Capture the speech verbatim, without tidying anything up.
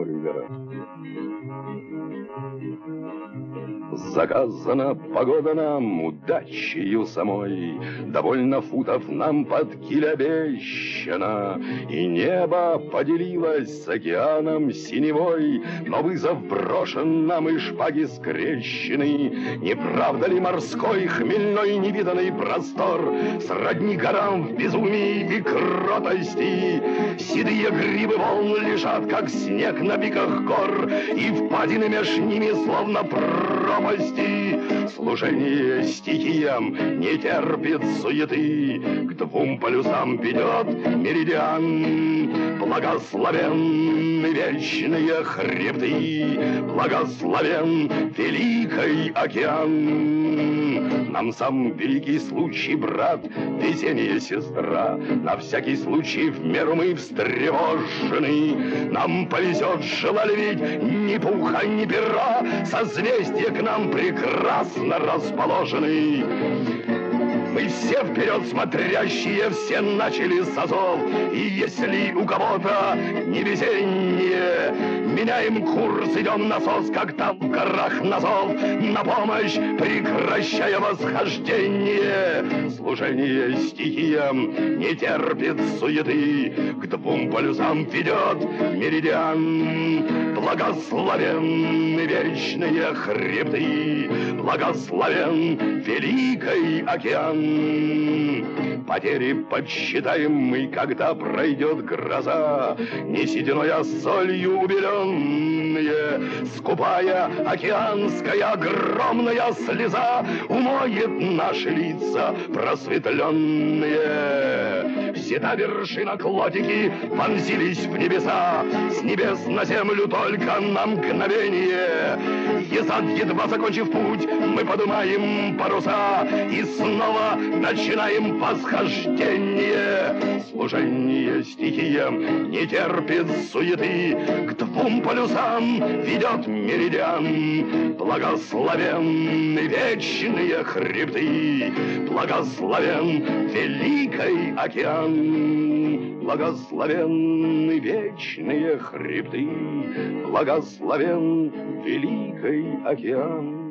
револьвера. Заказана погода нам удачею самой, довольно футов нам под киль обещано, и небо поделилось с океаном синевой, но вызов брошен нам и шпаги скрещены. Не правда ли морской хмельной невиданный простор сродни горам в безумии и кротости? Седые грибы волн лежат, как снег на пиках гор, и впадины меж ними словно пропасти. Служение стихиям не терпит суеты, к двум полюсам ведет меридиан. Благословенны вечные хребты, благословен великий океан. Нам сам великий случай, брат, везение сестра, на всякий случай в меру мы встревожены. Нам повезет, желали ведь ни пуха, ни пера, созвездия к нам прекрасно расположены. Мы все вперед смотрящие, все начали с азов, и если у кого-то невезение, меняем курс, идем на сос, как там в горах на зов, на помощь, прекращая восхождение. Служение стихиям не терпит суеты, к двум полюсам ведет меридиан. Благословенны вечные хребты, благословен великий океан. Потери подсчитаем мы, когда пройдет гроза, не сединой, а солью убеленные. Скупая океанская огромная слеза умоет наши лица просветленные. Взята вершина, клотики вонзились в небеса, с небес на землю только на мгновение. Езад, едва закончив путь, мы поднимаем паруса и снова начинаем восхождение. Служение стихиям не терпит суеты, к двум полюсам ведет меридиан. Благословенны вечные хребты, благословен великий океан. Благословенны вечные хребты, благословен великий океан.